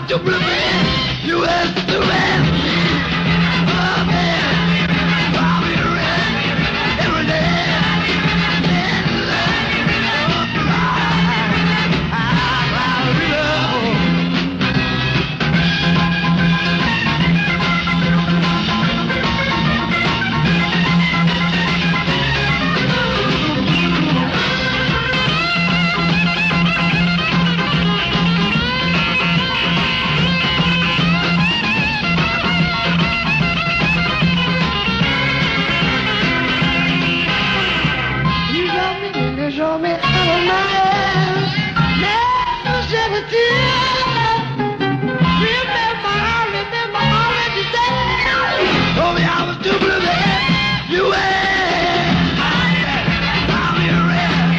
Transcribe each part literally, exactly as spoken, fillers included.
to prevent you as the man. Oh man, I'll be around every day. Show me out of my hands, never shed a tear. Remember, I remember all that you said. Told me I was too blue to have you in. I'll be ready,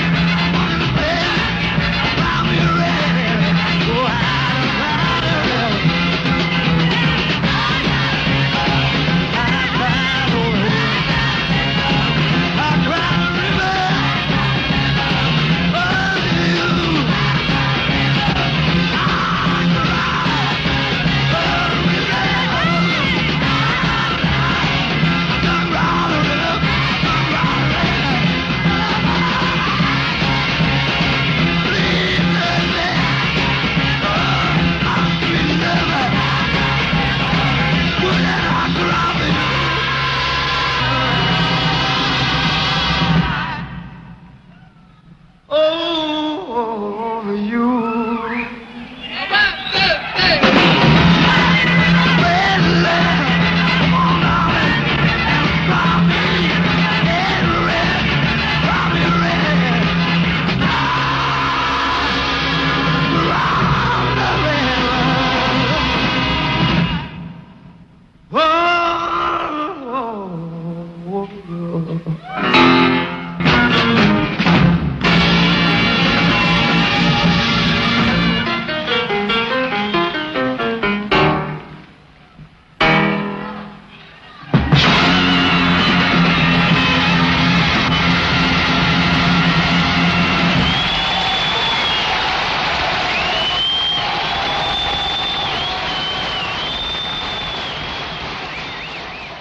I'll be ready. Go out of my world. I cried over it. I cried a river. Oh, you. Oh, oh, oh, oh.